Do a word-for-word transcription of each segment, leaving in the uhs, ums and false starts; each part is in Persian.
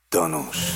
دانوش.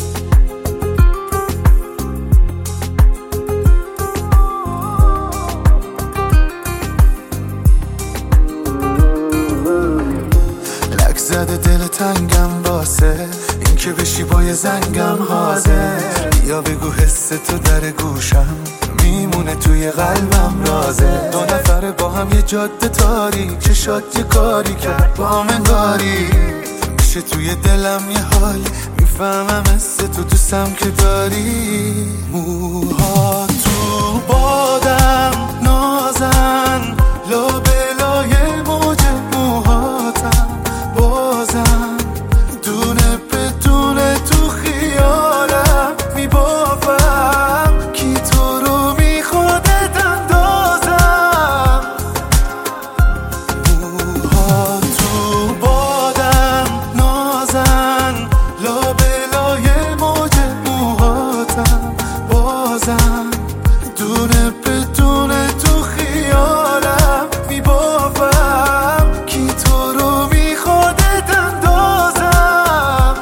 لک زده دل تنگم واسه این که بشی با یه زنگم حاضر. یا بگو حس تو در گوشم میمونه توی قلبم رازه. دو نفره با هم یه جاده تاریک چشات یه کاری کرد با هم انگاری میشه توی دلم یه حال میفهمم حس تو دوستم که داری. موها تو بادم نازن لابلای موج موهاتم بازم دونه بدونه تو خیالم میبافم کی تو رو میخوادت اندازم. موها تو بادم نازن لابلای موج موهاتم بازم دونه بدونه تو خیالم میبافم کی تو رو میخوادت اندازم.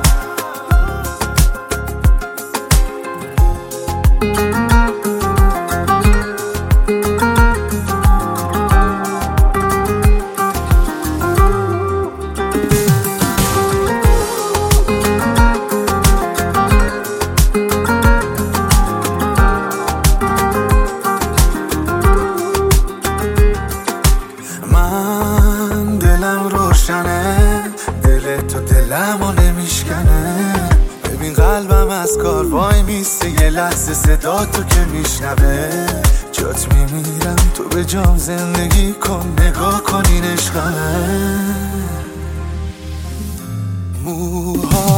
من دلم روشنه دل تو دلمو نمیشکنه. ببین قلبم از کار وای میسته یه لحظه صدا تو که میشنوه. جات میمیرم تو به جام زندگی کن نگاه کن این عشقمه. موها